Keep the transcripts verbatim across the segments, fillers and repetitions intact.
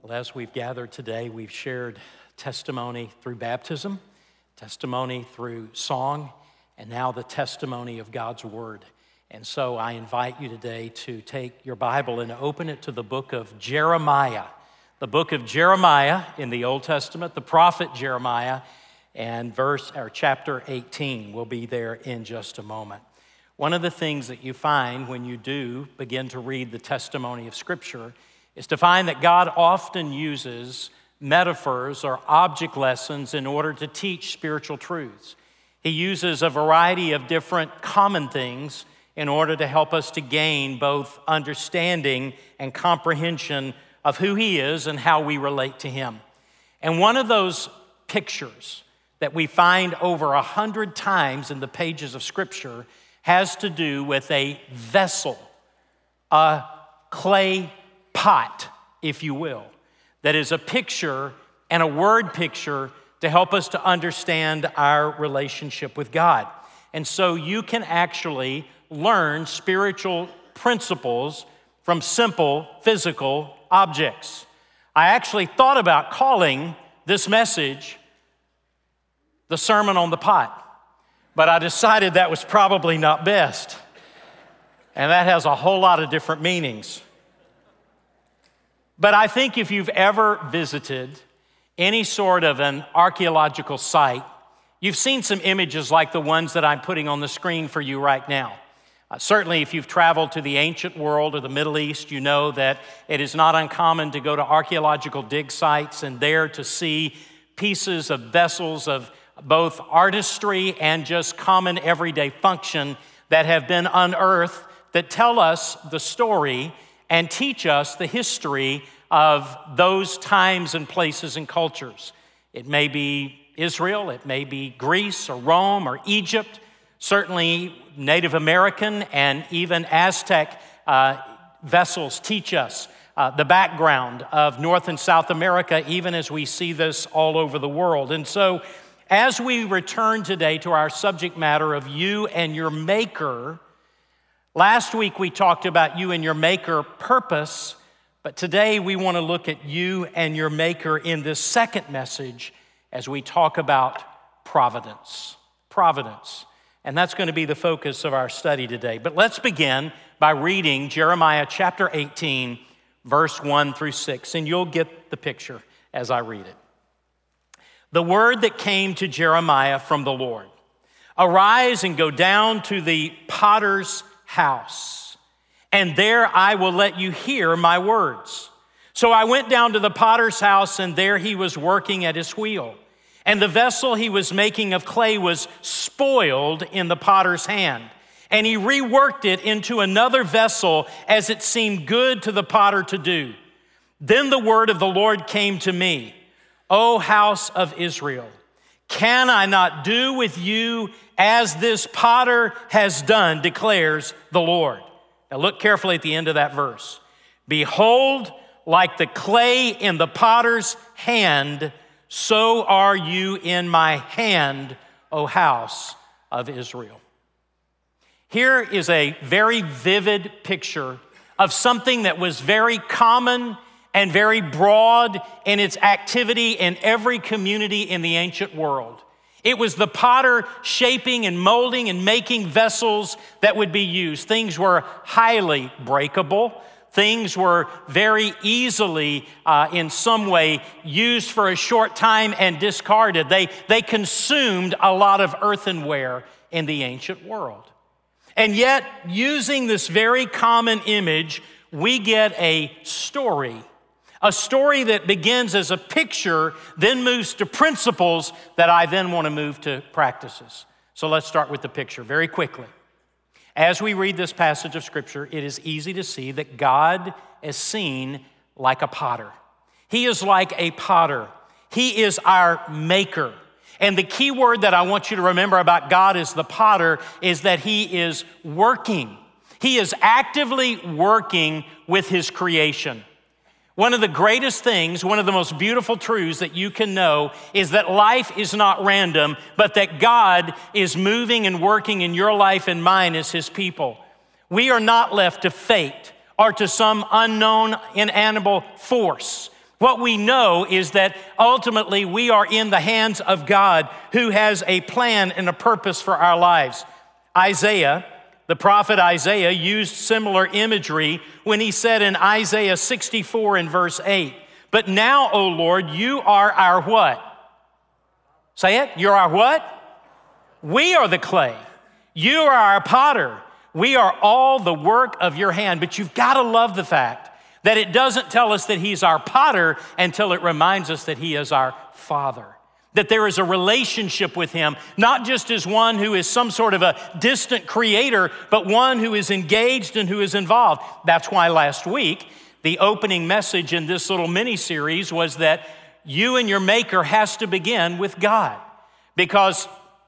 Well, as we've gathered today, we've shared testimony through baptism, testimony through song, and now the testimony of God's Word. And so I invite you today to take your Bible and open it to the book of Jeremiah. The book of Jeremiah in the Old Testament, the prophet Jeremiah, and verse or chapter eighteen. We'll be there in just a moment. One of the things that you find when you do begin to read the testimony of Scripture is to find that God often uses metaphors or object lessons in order to teach spiritual truths. He uses a variety of different common things in order to help us to gain both understanding and comprehension of who He is and how we relate to Him. And one of those pictures that we find over a hundred times in the pages of Scripture has to do with a vessel, a clay pot, if you will, that is a picture and a word picture to help us to understand our relationship with God. And so you can actually learn spiritual principles from simple physical objects. I actually thought about calling this message the Sermon on the Pot, but I decided that was probably not best. And that has a whole lot of different meanings. But I think if you've ever visited any sort of an archaeological site, you've seen some images like the ones that I'm putting on the screen for you right now. Uh, certainly, if you've traveled to the ancient world or the Middle East, you know that it is not uncommon to go to archaeological dig sites and there to see pieces of vessels of both artistry and just common everyday function that have been unearthed that tell us the story and teach us the history of those times and places and cultures. It may be Israel, it may be Greece or Rome or Egypt, certainly Native American and even Aztec uh, vessels teach us uh, the background of North and South America, even as we see this all over the world. And so as we return today to our subject matter of you and your Maker, last week we talked about you and your Maker purpose, but today we want to look at you and your Maker in this second message as we talk about providence. Providence. And that's going to be the focus of our study today. But let's begin by reading Jeremiah chapter eighteen, verse one through six, and you'll get the picture as I read it. The word that came to Jeremiah from the Lord: arise and go down to the potter's house, and there I will let you hear my words. So I went down to the potter's house, and there he was working at his wheel. And the vessel he was making of clay was spoiled in the potter's hand. And he reworked it into another vessel as it seemed good to the potter to do. Then the word of the Lord came to me: O house of Israel, can I not do with you as this potter has done, declares the Lord. Now look carefully at the end of that verse. Behold, like the clay in the potter's hand, so are you in my hand, O house of Israel. Here is a very vivid picture of something that was very common and very broad in its activity in every community in the ancient world. It was the potter shaping and molding and making vessels that would be used. Things were highly breakable. Things were very easily, uh, in some way, used for a short time and discarded. They, they consumed a lot of earthenware in the ancient world. And yet, using this very common image, we get a story. A story that begins as a picture, then moves to principles that I then want to move to practices. So let's start with the picture very quickly. As we read this passage of Scripture, it is easy to see that God is seen like a potter. He is like a potter. He is our maker. And the key word that I want you to remember about God as the potter is that He is working. He is actively working with His creation. One of the greatest things, one of the most beautiful truths that you can know is that life is not random, but that God is moving and working in your life and mine as His people. We are not left to fate or to some unknown inanimate force. What we know is that ultimately we are in the hands of God, who has a plan and a purpose for our lives. Isaiah, the prophet Isaiah, used similar imagery when he said in Isaiah sixty-four and verse eight, "But now, O Lord, you are our" what? Say it. You're our what? We are the clay. You are our potter. We are all the work of your hand. But you've got to love the fact that it doesn't tell us that he's our potter until it reminds us that he is our Father. That there is a relationship with him, not just as one who is some sort of a distant creator, but one who is engaged and who is involved. That's why last week, the opening message in this little mini-series was that you and your maker has to begin with God. Because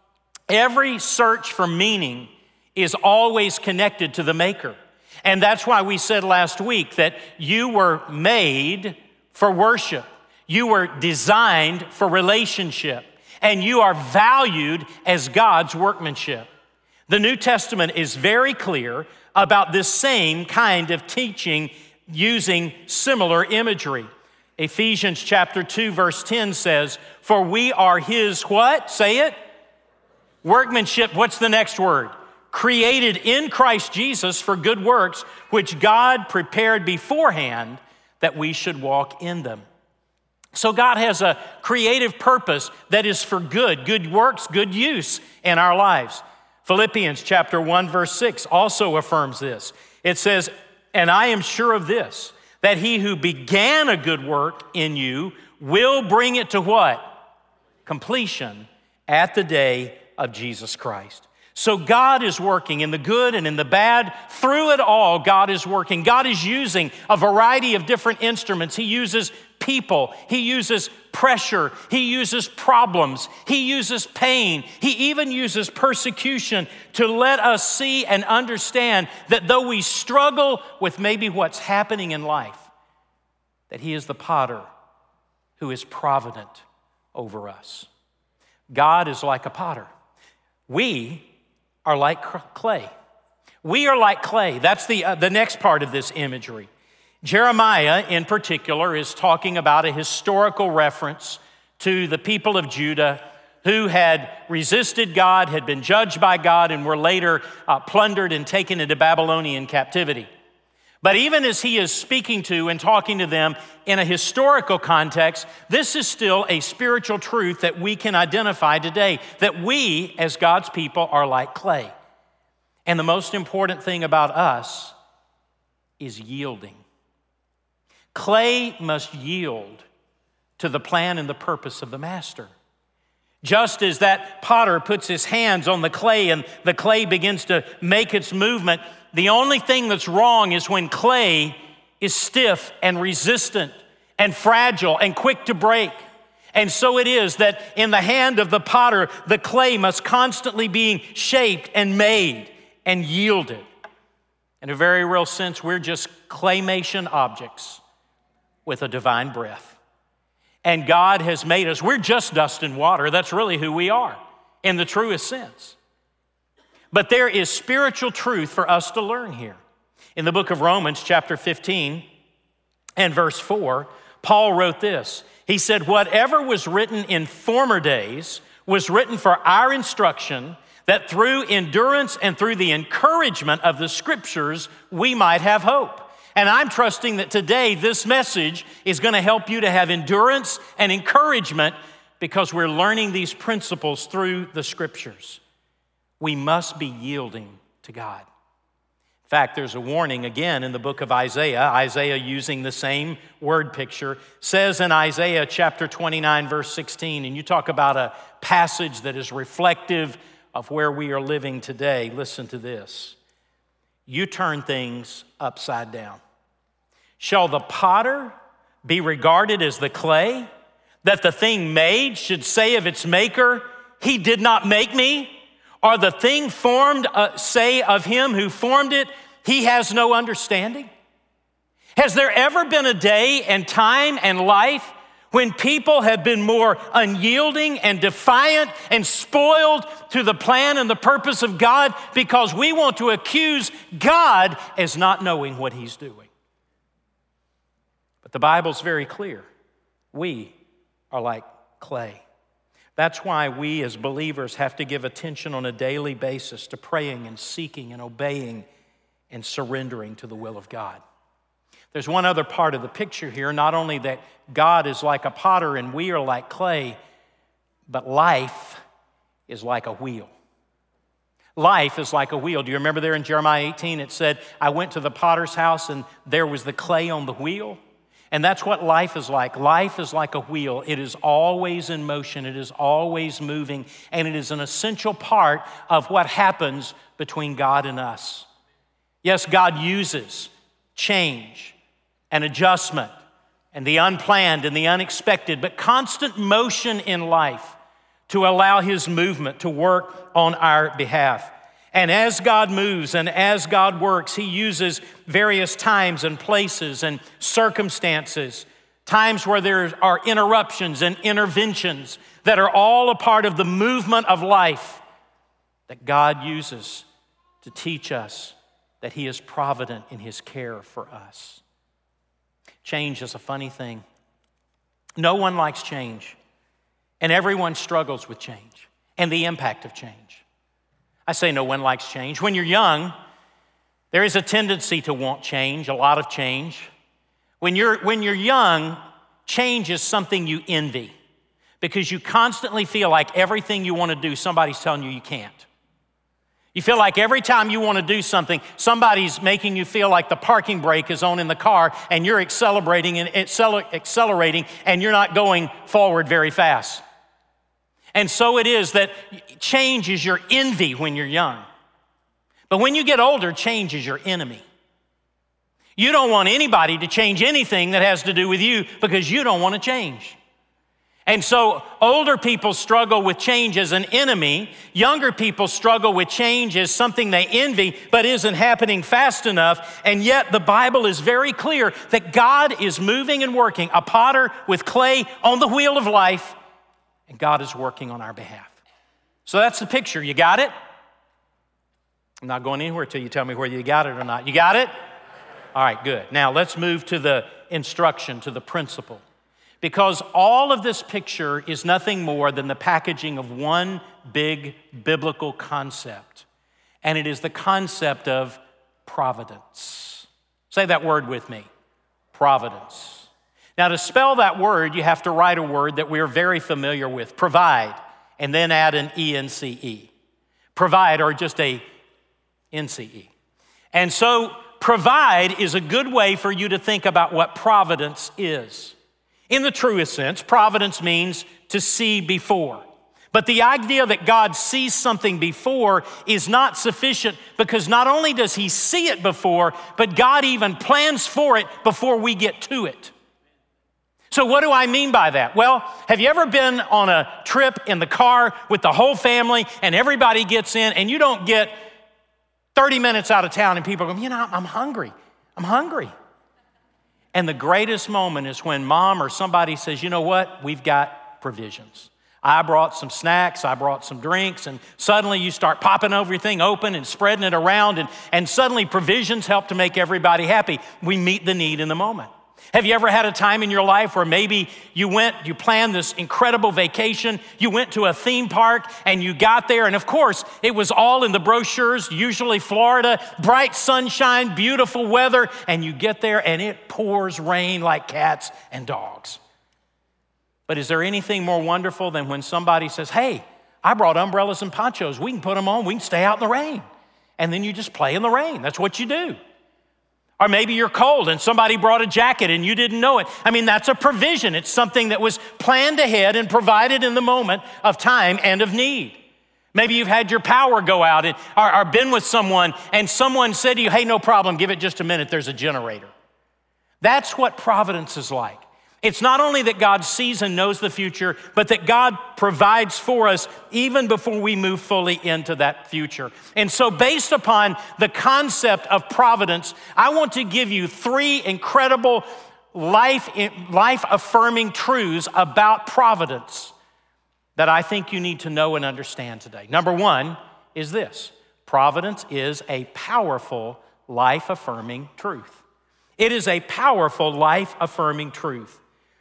every search for meaning is always connected to the maker. And that's why we said last week that you were made for worship. You were designed for relationship. And you are valued as God's workmanship. The New Testament is very clear about this same kind of teaching using similar imagery. Ephesians chapter two, verse ten says, "For we are his" what? Say it. Workmanship. What's the next word? Created in Christ Jesus for good works, which God prepared beforehand that we should walk in them. So God has a creative purpose that is for good, good works, good use in our lives. Philippians chapter one, verse six also affirms this. It says, "And I am sure of this, that he who began a good work in you will bring it to" what? Completion at the day of Jesus Christ. So God is working in the good and in the bad. Through it all, God is working. God is using a variety of different instruments. He uses people. He uses pressure. He uses problems. He uses pain. He even uses persecution to let us see and understand that though we struggle with maybe what's happening in life, that he is the potter who is provident over us. God is like a potter. We are like clay. We are like clay. That's the, uh, the next part of this imagery. Jeremiah, in particular, is talking about a historical reference to the people of Judah who had resisted God, had been judged by God, and were later uh, plundered and taken into Babylonian captivity. But even as he is speaking to and talking to them in a historical context, this is still a spiritual truth that we can identify today, that we as God's people are like clay. And the most important thing about us is yielding. Clay must yield to the plan and the purpose of the master. Just as that potter puts his hands on the clay and the clay begins to make its movement, the only thing that's wrong is when clay is stiff and resistant and fragile and quick to break. And so it is that in the hand of the potter, the clay must constantly be shaped and made and yielded. In a very real sense, we're just claymation objects with a divine breath. And God has made us, we're just dust and water. That's really who we are in the truest sense. But there is spiritual truth for us to learn here. In the book of Romans, chapter fifteen and verse four, Paul wrote this. He said, "Whatever was written in former days was written for our instruction, that through endurance and through the encouragement of the scriptures, we might have hope." And I'm trusting that today this message is going to help you to have endurance and encouragement because we're learning these principles through the scriptures. We must be yielding to God. In fact, there's a warning again in the book of Isaiah. Isaiah, using the same word picture, says in Isaiah chapter twenty-nine, verse sixteen, and you talk about a passage that is reflective of where we are living today. Listen to this. You turn things upside down. Shall the potter be regarded as the clay, that the thing made should say of its maker, "He did not make me"? Or the thing formed uh, say of him who formed it, "He has no understanding"? Has there ever been a day and time and life when people have been more unyielding and defiant and spoiled to the plan and the purpose of God because we want to accuse God as not knowing what he's doing? But the Bible's very clear. We are like clay. That's why we as believers have to give attention on a daily basis to praying and seeking and obeying and surrendering to the will of God. There's one other part of the picture here, not only that God is like a potter and we are like clay, but life is like a wheel. Life is like a wheel. Do you remember there in Jeremiah eighteen, it said, I went to the potter's house and there was the clay on the wheel? And that's what life is like. Life is like a wheel. It is always in motion. It is always moving. And it is an essential part of what happens between God and us. Yes, God uses change and adjustment and the unplanned and the unexpected, but constant motion in life to allow His movement to work on our behalf. And as God moves and as God works, He uses various times and places and circumstances, times where there are interruptions and interventions that are all a part of the movement of life that God uses to teach us that He is provident in His care for us. Change is a funny thing. No one likes change, and everyone struggles with change and the impact of change. I say no one likes change. When you're young, there is a tendency to want change, a lot of change. When you're, when you're young, change is something you envy because you constantly feel like everything you want to do, somebody's telling you you can't. You feel like every time you want to do something, somebody's making you feel like the parking brake is on in the car and you're accelerating and accelerating and you're not going forward very fast. And so it is that change is your envy when you're young. But when you get older, change is your enemy. You don't want anybody to change anything that has to do with you because you don't want to change. And so older people struggle with change as an enemy. Younger people struggle with change as something they envy but isn't happening fast enough. And yet the Bible is very clear that God is moving and working, a potter with clay on the wheel of life, and God is working on our behalf. So that's the picture. You got it? I'm not going anywhere till you tell me whether you got it or not. You got it? All right, good. Now let's move to the instruction, to the principle. Because all of this picture is nothing more than the packaging of one big biblical concept. And it is the concept of providence. Say that word with me, providence. Now, to spell that word, you have to write a word that we're very familiar with, provide, and then add an E N C E. Provide, or just a N C E. And so, provide is a good way for you to think about what providence is. In the truest sense, providence means to see before. But the idea that God sees something before is not sufficient because not only does He see it before, but God even plans for it before we get to it. So what do I mean by that? Well, have you ever been on a trip in the car with the whole family and everybody gets in and you don't get thirty minutes out of town and people go, you know, I'm hungry. I'm hungry. And the greatest moment is when mom or somebody says, you know what? We've got provisions. I brought some snacks, I brought some drinks, and suddenly you start popping everything open and spreading it around, and, and suddenly provisions help to make everybody happy. We meet the need in the moment. Have you ever had a time in your life where maybe you went, you planned this incredible vacation, you went to a theme park and you got there, and of course, it was all in the brochures, usually Florida, bright sunshine, beautiful weather, and you get there and it pours rain like cats and dogs. But is there anything more wonderful than when somebody says, hey, I brought umbrellas and ponchos, we can put them on, we can stay out in the rain. And then you just play in the rain, that's what you do. Or maybe you're cold and somebody brought a jacket and you didn't know it. I mean, that's a provision. It's something that was planned ahead and provided in the moment of time and of need. Maybe you've had your power go out and, or, or been with someone and someone said to you, hey, no problem, give it just a minute, there's a generator. That's what providence is like. It's not only that God sees and knows the future, but that God provides for us even before we move fully into that future. And so based upon the concept of providence, I want to give you three incredible life, life-affirming truths about providence that I think you need to know and understand today. Number one is this: providence is a powerful, life-affirming truth. It is a powerful, life-affirming truth.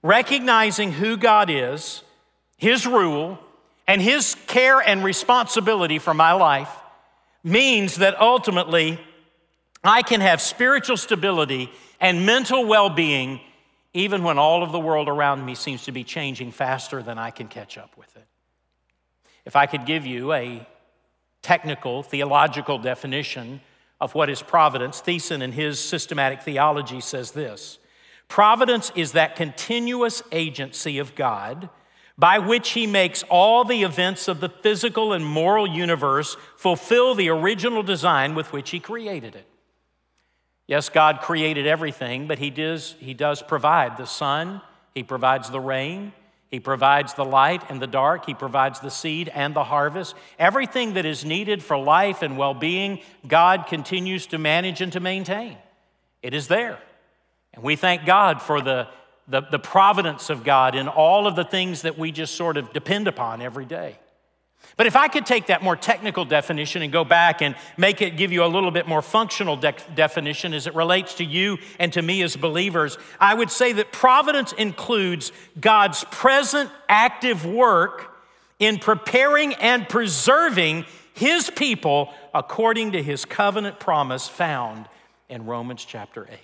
Recognizing who God is, His rule, and His care and responsibility for my life means that ultimately I can have spiritual stability and mental well-being even when all of the world around me seems to be changing faster than I can catch up with it. If I could give you a technical, theological definition of what is providence, Thiessen in his systematic theology says this: providence is that continuous agency of God by which He makes all the events of the physical and moral universe fulfill the original design with which He created it. Yes, God created everything, but He does, he does provide the sun, He provides the rain, He provides the light and the dark, He provides the seed and the harvest. Everything that is needed for life and well-being, God continues to manage and to maintain. It is there. And we thank God for the, the, the providence of God in all of the things that we just sort of depend upon every day. But if I could take that more technical definition and go back and make it, give you a little bit more functional de- definition as it relates to you and to me as believers, I would say that providence includes God's present active work in preparing and preserving His people according to His covenant promise found in Romans chapter eight.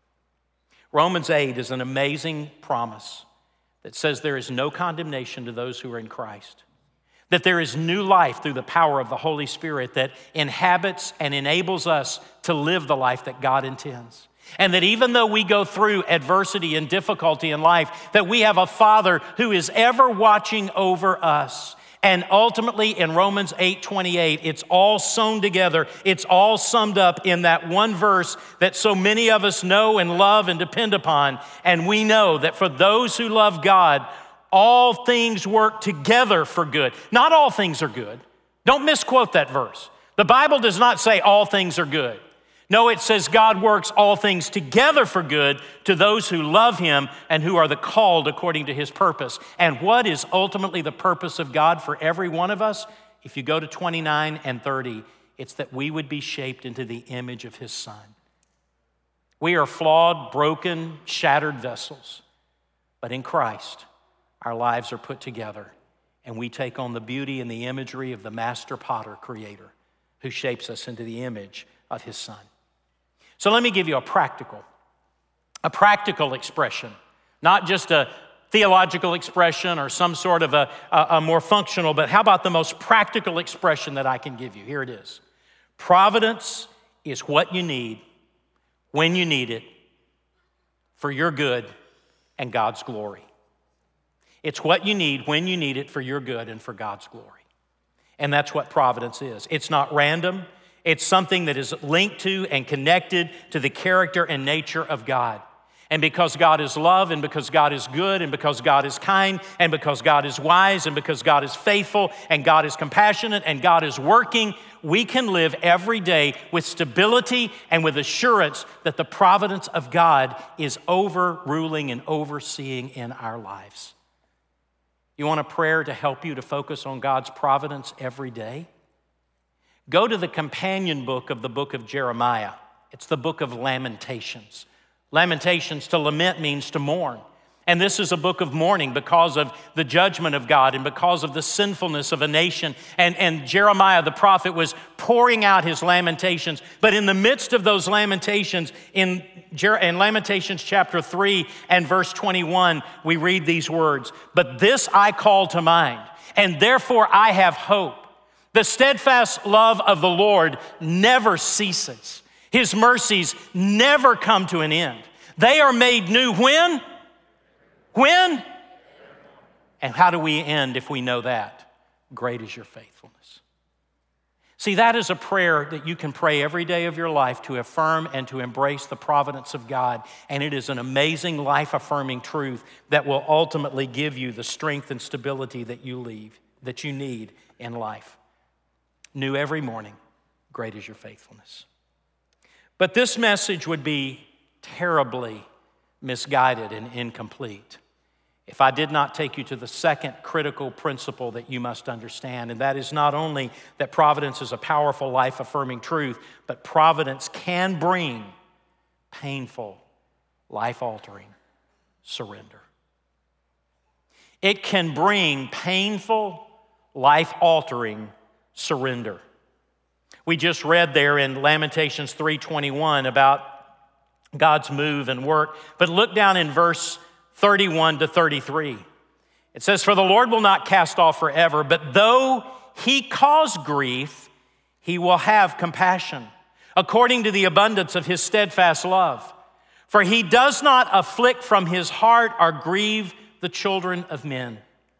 Romans eight is an amazing promise that says there is no condemnation to those who are in Christ, that there is new life through the power of the Holy Spirit that inhabits and enables us to live the life that God intends. And that even though we go through adversity and difficulty in life, that we have a Father who is ever watching over us. And ultimately in Romans eight twenty-eight, it's all sewn together. It's all summed up in that one verse that so many of us know and love and depend upon. And we know that for those who love God, all things work together for good. Not all things are good. Don't misquote that verse. The Bible does not say all things are good. No, it says God works all things together for good to those who love Him and who are the called according to His purpose. And what is ultimately the purpose of God for every one of us? If you go to twenty-nine and thirty, it's that we would be shaped into the image of His Son. We are flawed, broken, shattered vessels, but in Christ, our lives are put together and we take on the beauty and the imagery of the master potter creator who shapes us into the image of His Son. So let me give you a practical, a practical expression, not just a theological expression or some sort of a, a, a more functional, but how about the most practical expression that I can give you? Here it is. Providence is what you need when you need it for your good and God's glory. It's what you need when you need it for your good and for God's glory. And that's what providence is. It's not random. It's something that is linked to and connected to the character and nature of God. And because God is love, and because God is good, and because God is kind, and because God is wise, and because God is faithful, and God is compassionate, and God is working, we can live every day with stability and with assurance that the providence of God is overruling and overseeing in our lives. You want a prayer to help you to focus on God's providence every day? Go to the companion book of the book of Jeremiah. It's the book of Lamentations. Lamentations, to lament means to mourn. And this is a book of mourning because of the judgment of God and because of the sinfulness of a nation. And, and Jeremiah the prophet was pouring out his lamentations. But in the midst of those lamentations, in, Jer- in Lamentations chapter three and verse twenty-one, we read these words, "But this I call to mind, and therefore I have hope. The steadfast love of the Lord never ceases. His mercies never come to an end. They are made new when? When? And how do we end if we know that? Great is your faithfulness." See, that is a prayer that you can pray every day of your life to affirm and to embrace the providence of God. And it is an amazing life-affirming truth that will ultimately give you the strength and stability that you leave, that you need in life. New every morning, great is your faithfulness. But this message would be terribly misguided and incomplete if I did not take you to the second critical principle that you must understand, and that is not only that providence is a powerful, life-affirming truth, but providence can bring painful, life-altering surrender. It can bring painful, life-altering surrender. We just read there in Lamentations three twenty-one about God's move and work. But look down in verse thirty-one to thirty-three. It says, "For the Lord will not cast off forever, but though he cause grief, he will have compassion, according to the abundance of his steadfast love. For he does not afflict from his heart or grieve the children of men."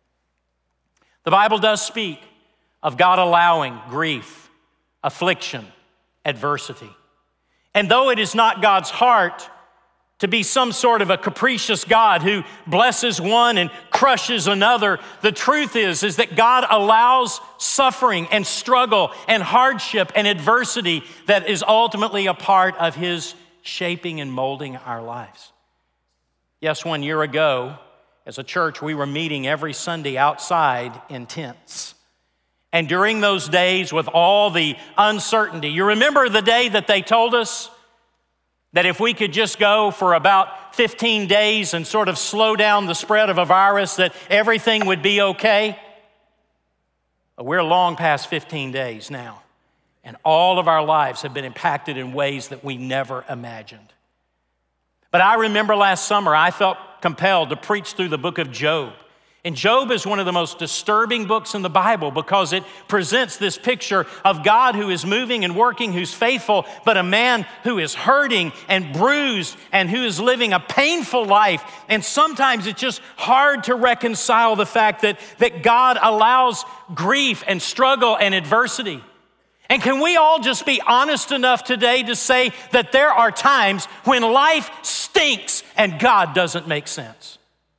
The Bible does speak of God allowing grief, affliction, adversity. And though it is not God's heart to be some sort of a capricious God who blesses one and crushes another, the truth is, is that God allows suffering and struggle and hardship and adversity that is ultimately a part of his shaping and molding our lives. Yes, one year ago, as a church, we were meeting every Sunday outside in tents. And during those days with all the uncertainty, you remember the day that they told us that if we could just go for about fifteen days and sort of slow down the spread of a virus, that everything would be okay? We're long past fifteen days now, and all of our lives have been impacted in ways that we never imagined. But I remember last summer, I felt compelled to preach through the book of Job. And Job is one of the most disturbing books in the Bible because it presents this picture of God who is moving and working, who's faithful, but a man who is hurting and bruised and who is living a painful life. And sometimes it's just hard to reconcile the fact that, that God allows grief and struggle and adversity. And can we all just be honest enough today to say that there are times when life stinks and God doesn't make sense?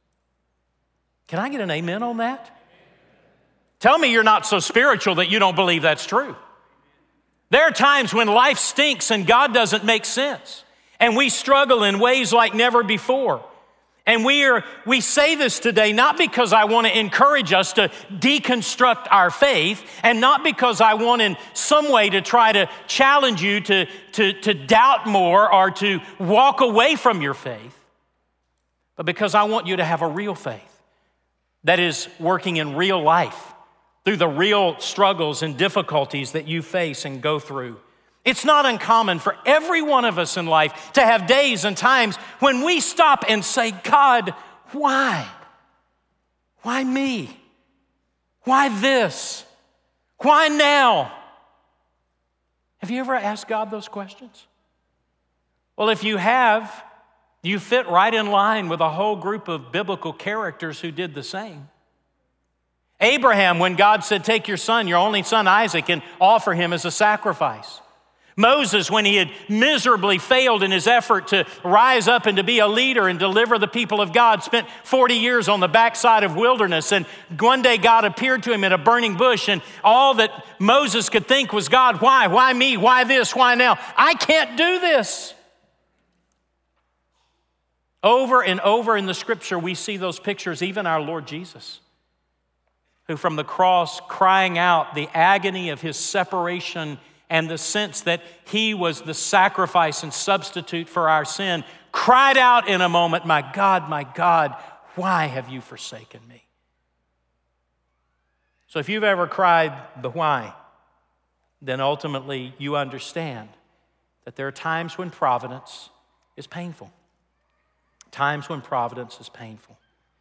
Can I get an amen on that? Tell me you're not so spiritual that you don't believe that's true. There are times when life stinks and God doesn't make sense. And we struggle in ways like never before. And we are we say this today not because I want to encourage us to deconstruct our faith, and not because I want in some way to try to challenge you to, to, to doubt more or to walk away from your faith, but because I want you to have a real faith that is working in real life through the real struggles and difficulties that you face and go through. It's not uncommon for every one of us in life to have days and times when we stop and say, God, why? Why me? Why this? Why now? Have you ever asked God those questions? Well, if you have, you fit right in line with a whole group of biblical characters who did the same. Abraham, when God said, take your son, your only son Isaac, and offer him as a sacrifice. Moses, when he had miserably failed in his effort to rise up and to be a leader and deliver the people of God, spent forty years on the backside of wilderness. And one day God appeared to him in a burning bush, and all that Moses could think was, God, why? Why me? Why this? Why now? I can't do this. Over and over in the scripture, we see those pictures, even our Lord Jesus, who from the cross crying out the agony of his separation and the sense that he was the sacrifice and substitute for our sin, cried out in a moment, my God, my God, why have you forsaken me? So if you've ever cried the why, then ultimately you understand that there are times when providence is painful. Times when providence is painful.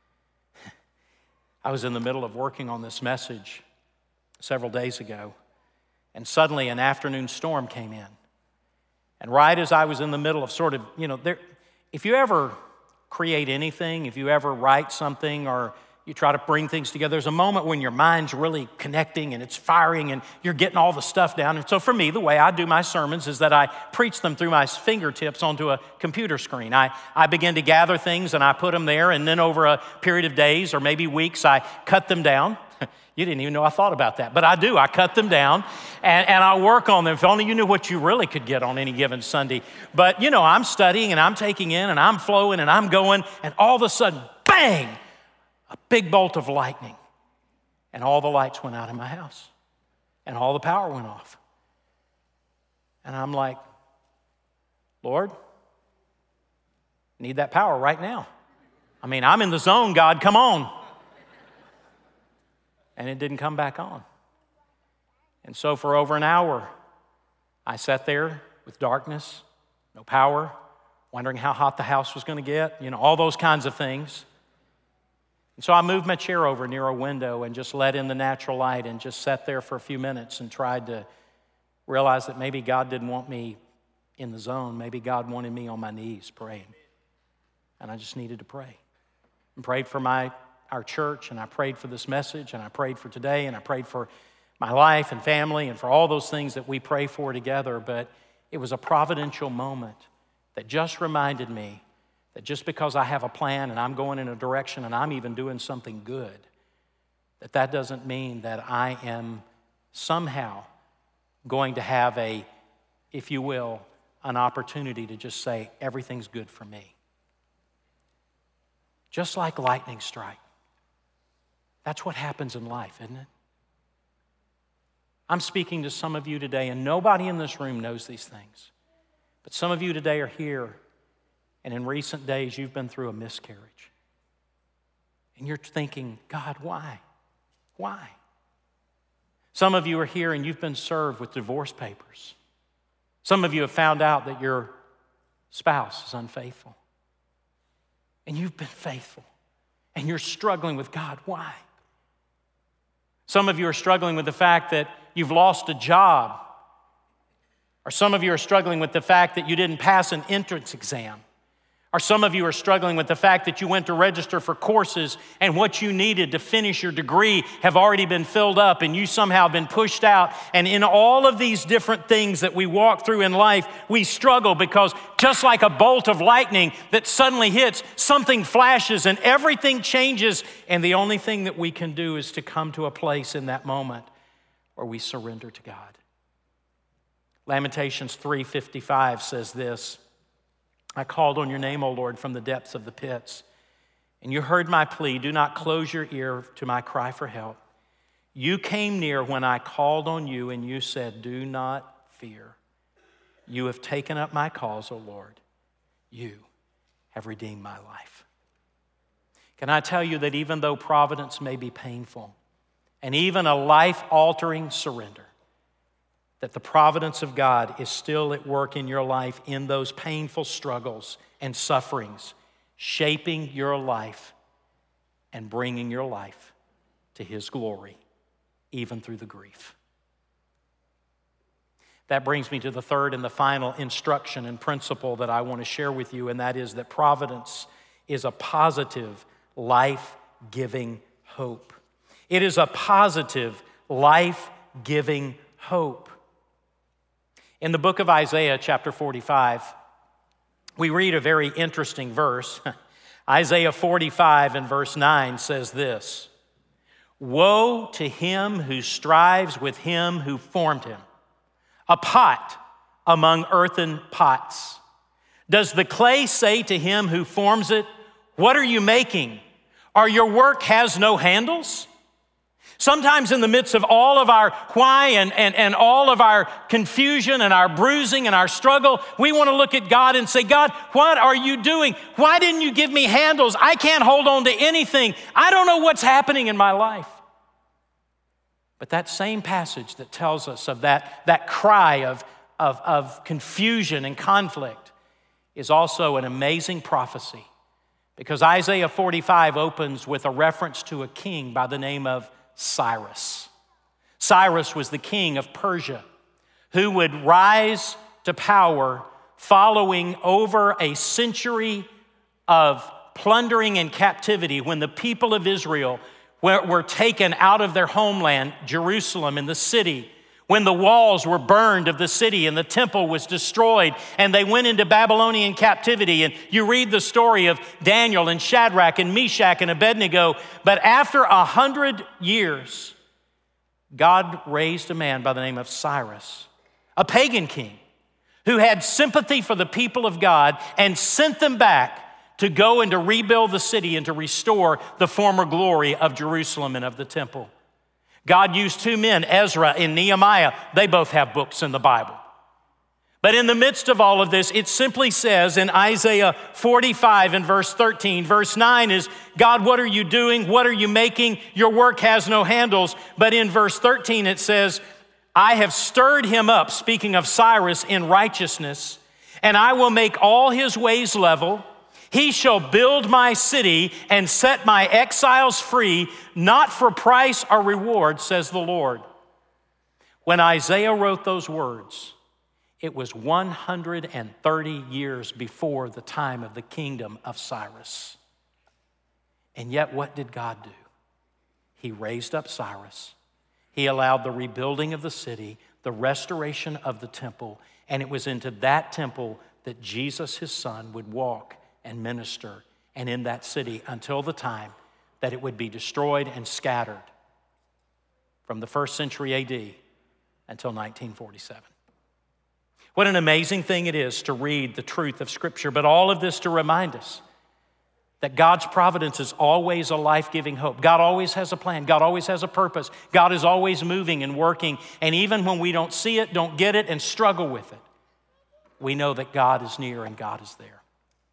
I was in the middle of working on this message several days ago, and suddenly an afternoon storm came in. And right as I was in the middle of sort of, you know, there, if you ever create anything, if you ever write something or you try to bring things together, there's a moment when your mind's really connecting and it's firing and you're getting all the stuff down. And so for me, the way I do my sermons is that I preach them through my fingertips onto a computer screen. I, I begin to gather things and I put them there, and then over a period of days or maybe weeks, I cut them down. You didn't even know I thought about that, but I do. I cut them down and, and I work on them. If only you knew what you really could get on any given Sunday. But, you know, I'm studying and I'm taking in and I'm flowing and I'm going, and all of a sudden, bang, a big bolt of lightning. And all the lights went out in my house and all the power went off. And I'm like, Lord, need that power right now. I mean, I'm in the zone, God, come on. and it didn't come back on. And so for over an hour, I sat there with darkness, no power, wondering how hot the house was going to get, you know, all those kinds of things. And so I moved my chair over near a window and just let in the natural light and just sat there for a few minutes and tried to realize that maybe God didn't want me in the zone. Maybe God wanted me on my knees praying. And I just needed to pray. And prayed for my our church, and I prayed for this message, and I prayed for today, and I prayed for my life and family and for all those things that we pray for together. But it was a providential moment that just reminded me that just because I have a plan and I'm going in a direction and I'm even doing something good, that that doesn't mean that I am somehow going to have a, if you will, an opportunity to just say, everything's good for me. Just like lightning strike. That's what happens in life, isn't it? I'm speaking to some of you today, and nobody in this room knows these things. But some of you today are here, and in recent days, you've been through a miscarriage. And you're thinking, God, why? Why? Some of you are here, and you've been served with divorce papers. Some of you have found out that your spouse is unfaithful. And you've been faithful. And you're struggling with, God, why? Some of you are struggling with the fact that you've lost a job. Or some of you are struggling with the fact that you didn't pass an entrance exam. Or some of you are struggling with the fact that you went to register for courses and what you needed to finish your degree have already been filled up and you somehow been pushed out. And in all of these different things that we walk through in life, we struggle because just like a bolt of lightning that suddenly hits, something flashes and everything changes. And the only thing that we can do is to come to a place in that moment where we surrender to God. Lamentations three fifty-five says this, I called on your name, O Lord, from the depths of the pits, and you heard my plea. Do not close your ear to my cry for help. You came near when I called on you, and you said, do not fear. You have taken up my cause, O Lord. You have redeemed my life. Can I tell you that even though providence may be painful, and even a life-altering surrender, that the providence of God is still at work in your life in those painful struggles and sufferings, shaping your life and bringing your life to His glory, even through the grief. That brings me to the third and the final instruction and principle that I want to share with you, and that is that providence is a positive, life-giving hope. It is a positive, life-giving hope. In the book of Isaiah, chapter forty-five, we read a very interesting verse. Isaiah forty-five and verse nine says this, woe to him who strives with him who formed him, a pot among earthen pots. Does the clay say to him who forms it, what are you making? Or your work has no handles? Sometimes in the midst of all of our why and, and, and all of our confusion and our bruising and our struggle, we want to look at God and say, God, what are you doing? Why didn't you give me handles? I can't hold on to anything. I don't know what's happening in my life. But that same passage that tells us of that, that cry of, of, of confusion and conflict is also an amazing prophecy, because Isaiah forty-five opens with a reference to a king by the name of Cyrus. Cyrus was the king of Persia who would rise to power following over a century of plundering and captivity when the people of Israel were, were taken out of their homeland, Jerusalem, in the city, when the walls were burned of the city and the temple was destroyed and they went into Babylonian captivity. And you read the story of Daniel and Shadrach and Meshach and Abednego. But after a hundred years, God raised a man by the name of Cyrus, a pagan king, who had sympathy for the people of God and sent them back to go and to rebuild the city and to restore the former glory of Jerusalem and of the temple. God used two men, Ezra and Nehemiah. They both have books in the Bible. But in the midst of all of this, it simply says in Isaiah forty-five and verse thirteen, verse nine is, God, what are you doing? What are you making? Your work has no handles. But in verse thirteen, it says, I have stirred him up, speaking of Cyrus, in righteousness, and I will make all his ways level. He shall build my city and set my exiles free, not for price or reward, says the Lord. When Isaiah wrote those words, it was one hundred thirty years before the time of the kingdom of Cyrus. And yet, what did God do? He raised up Cyrus. He allowed the rebuilding of the city, the restoration of the temple, and it was into that temple that Jesus, his son, would walk and minister, and in that city until the time that it would be destroyed and scattered from the first century A D until nineteen forty-seven. What an amazing thing it is to read the truth of Scripture, but all of this to remind us that God's providence is always a life-giving hope. God always has a plan. God always has a purpose. God is always moving and working, and even when we don't see it, don't get it, and struggle with it, we know that God is near and God is there.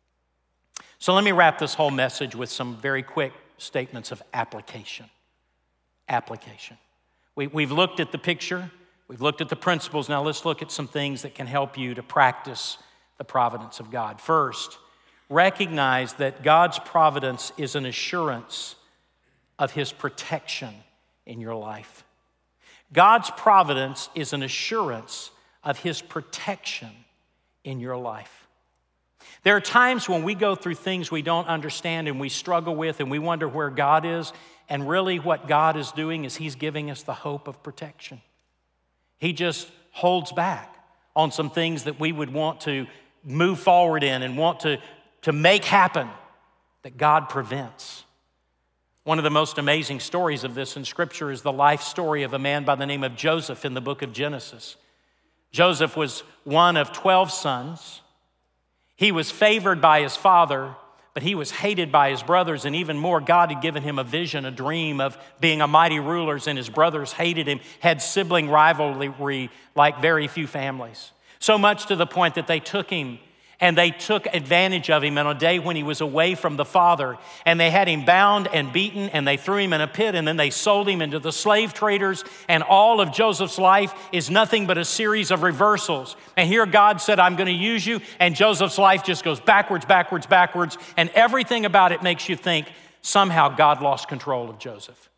So let me wrap this whole message with some very quick statements of application. Application. We, we've looked at the picture. We've looked at the principles. Now let's look at some things that can help you to practice the providence of God. First, recognize that God's providence is an assurance of his protection in your life. God's providence is an assurance of his protection in your life. There are times when we go through things we don't understand and we struggle with and we wonder where God is, and really what God is doing is he's giving us the hope of protection. He just holds back on some things that we would want to move forward in and want to, to make happen, that God prevents. One of the most amazing stories of this in Scripture is the life story of a man by the name of Joseph in the book of Genesis. Joseph was one of twelve sons. He was favored by his father, but he was hated by his brothers, and even more, God had given him a vision, a dream of being a mighty ruler, and his brothers hated him, had sibling rivalry like very few families. So much to the point that they took him and they took advantage of him on a day when he was away from the father, and they had him bound and beaten, and they threw him in a pit, and then they sold him into the slave traders, and all of Joseph's life is nothing but a series of reversals. And here God said, I'm going to use you, and Joseph's life just goes backwards, backwards, backwards, and everything about it makes you think somehow God lost control of Joseph.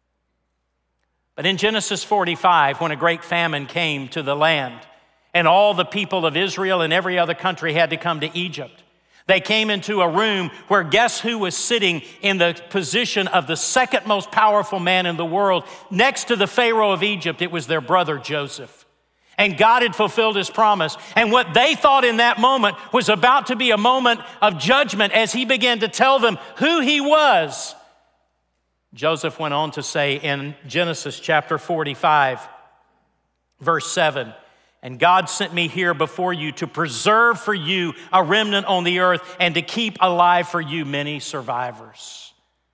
But in Genesis forty-five, when a great famine came to the land, and all the people of Israel and every other country had to come to Egypt, they came into a room where guess who was sitting in the position of the second most powerful man in the world? Next to the Pharaoh of Egypt, it was their brother Joseph. And God had fulfilled his promise. And what they thought in that moment was about to be a moment of judgment as he began to tell them who he was. Joseph went on to say in Genesis chapter forty-five, verse seven, and God sent me here before you to preserve for you a remnant on the earth and to keep alive for you many survivors.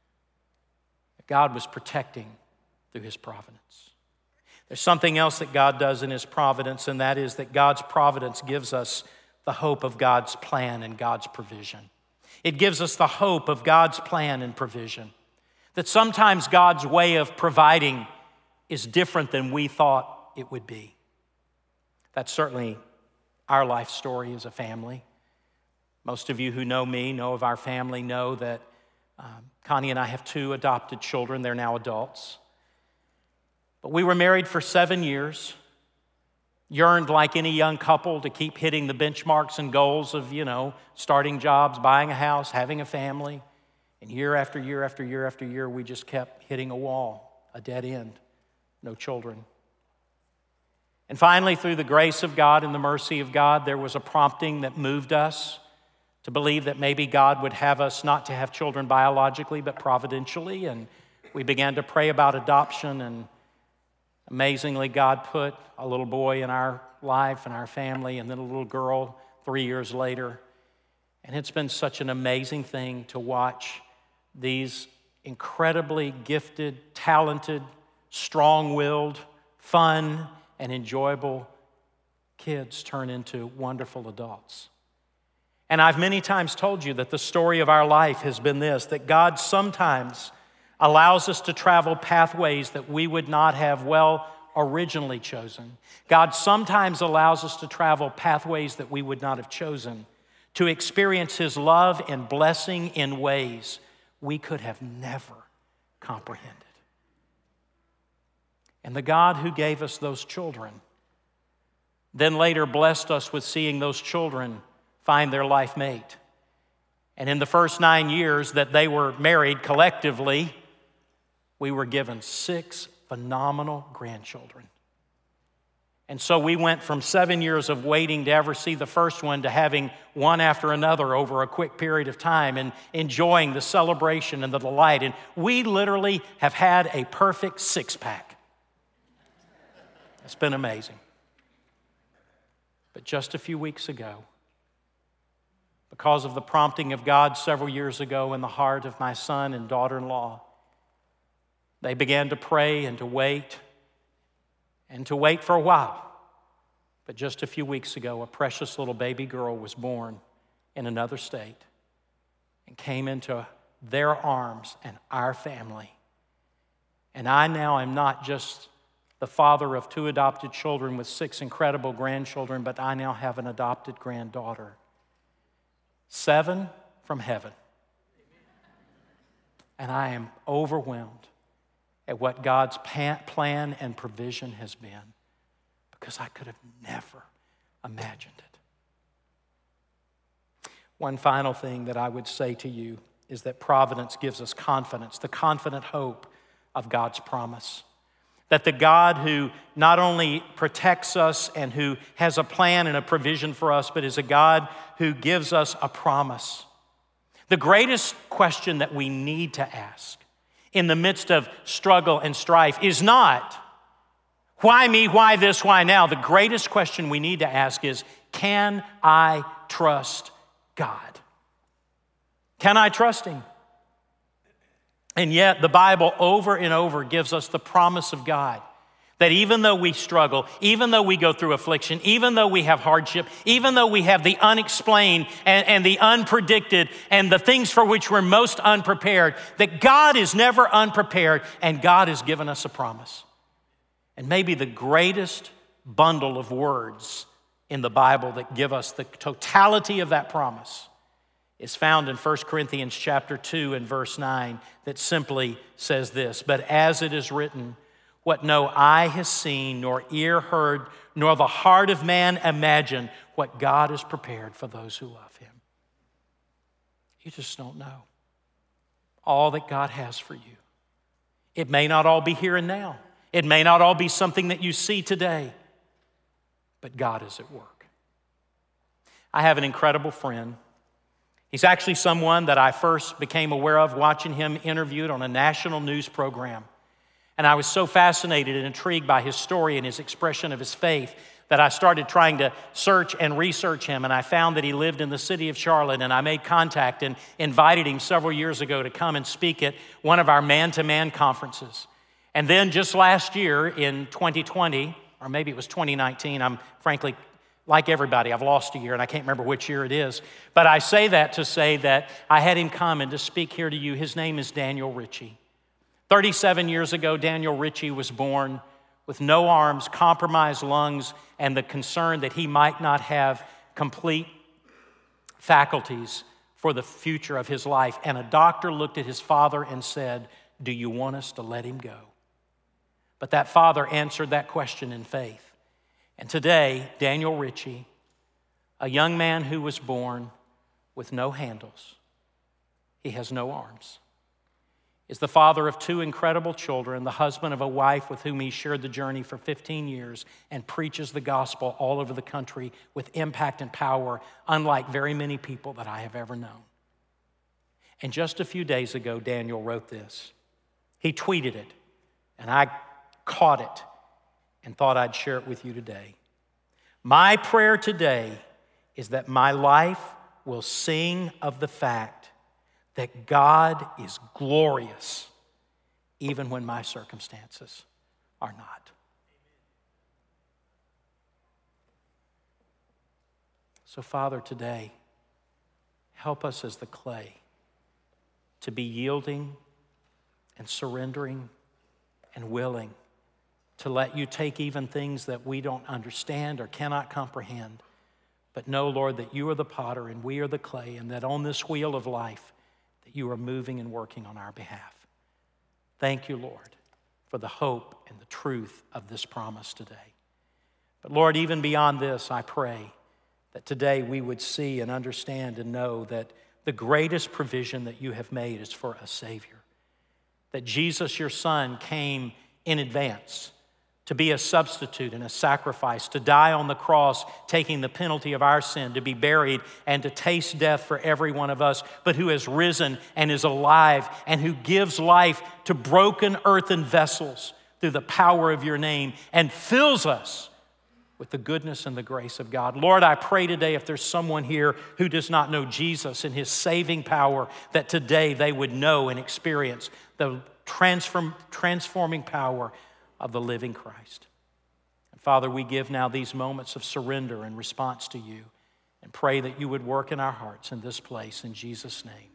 God was protecting through his providence. There's something else that God does in his providence, and that is that God's providence gives us the hope of God's plan and God's provision. It gives us the hope of God's plan and provision. That sometimes God's way of providing is different than we thought it would be. That's certainly our life story as a family. Most of you who know me, know of our family, know that um, Connie and I have two adopted children. They're now adults. But we were married for seven years, yearned like any young couple to keep hitting the benchmarks and goals of, you know, starting jobs, buying a house, having a family. And year after year after year after year, we just kept hitting a wall, a dead end, no children. And finally, through the grace of God and the mercy of God, there was a prompting that moved us to believe that maybe God would have us not to have children biologically, but providentially. And we began to pray about adoption, and amazingly, God put a little boy in our life and our family, and then a little girl three years later. And it's been such an amazing thing to watch these incredibly gifted, talented, strong-willed, fun, and enjoyable kids turn into wonderful adults. And I've many times told you that the story of our life has been this, that God sometimes allows us to travel pathways that we would not have well originally chosen. God sometimes allows us to travel pathways that we would not have chosen, to experience His love and blessing in ways we could have never comprehended. And the God who gave us those children then later blessed us with seeing those children find their life mate. And in the first nine years that they were married collectively, we were given six phenomenal grandchildren. And so we went from seven years of waiting to ever see the first one to having one after another over a quick period of time and enjoying the celebration and the delight. And we literally have had a perfect six-pack. It's been amazing. But just a few weeks ago, because of the prompting of God several years ago in the heart of my son and daughter-in-law, they began to pray and to wait and to wait for a while. But just a few weeks ago, a precious little baby girl was born in another state and came into their arms and our family. And I now am not just the father of two adopted children with six incredible grandchildren, but I now have an adopted granddaughter. Seven from heaven. And I am overwhelmed at what God's plan and provision has been, because I could have never imagined it. One final thing that I would say to you is that providence gives us confidence, the confident hope of God's promise. That the God who not only protects us and who has a plan and a provision for us, but is a God who gives us a promise. The greatest question that we need to ask in the midst of struggle and strife is not, why me, why this, why now? The greatest question we need to ask is, can I trust God? Can I trust Him? And yet the Bible over and over gives us the promise of God that even though we struggle, even though we go through affliction, even though we have hardship, even though we have the unexplained and, and the unpredicted and the things for which we're most unprepared, that God is never unprepared and God has given us a promise. And maybe the greatest bundle of words in the Bible that give us the totality of that promise is found in First Corinthians chapter two and verse nine that simply says this, but as it is written, what no eye has seen, nor ear heard, nor the heart of man imagined, what God has prepared for those who love Him. You just don't know all that God has for you. It may not all be here and now. It may not all be something that you see today, but God is at work. I have an incredible friend. He's actually someone that I first became aware of watching him interviewed on a national news program. And I was so fascinated and intrigued by his story and his expression of his faith that I started trying to search and research him. And I found that he lived in the city of Charlotte, and I made contact and invited him several years ago to come and speak at one of our man-to-man conferences. And then just last year in twenty twenty, or maybe it was twenty nineteen, I'm frankly, like everybody, I've lost a year and I can't remember which year it is. But I say that to say that I had him come and to speak here to you. His name is Daniel Ritchie. thirty-seven years ago, Daniel Ritchie was born with no arms, compromised lungs, and the concern that he might not have complete faculties for the future of his life. And a doctor looked at his father and said, do you want us to let him go? But that father answered that question in faith. And today, Daniel Ritchie, a young man who was born with no handles, he has no arms, is the father of two incredible children, the husband of a wife with whom he shared the journey for fifteen years, and preaches the gospel all over the country with impact and power, unlike very many people that I have ever known. And just a few days ago, Daniel wrote this. He tweeted it, and I caught it and thought I'd share it with you today. My prayer today is that my life will sing of the fact that God is glorious even when my circumstances are not. So, Father, today, help us as the clay to be yielding and surrendering and willing to let you take even things that we don't understand or cannot comprehend. But know, Lord, that you are the potter and we are the clay, and that on this wheel of life, that you are moving and working on our behalf. Thank you, Lord, for the hope and the truth of this promise today. But Lord, even beyond this, I pray that today we would see and understand and know that the greatest provision that you have made is for a Savior. That Jesus, your Son, came in advance to be a substitute and a sacrifice, to die on the cross, taking the penalty of our sin, to be buried and to taste death for every one of us, but who has risen and is alive and who gives life to broken earthen vessels through the power of your name and fills us with the goodness and the grace of God. Lord, I pray today if there's someone here who does not know Jesus and his saving power, that today they would know and experience the transform, transforming power of the living Christ. And Father, we give now these moments of surrender in response to you and pray that you would work in our hearts in this place in Jesus' name.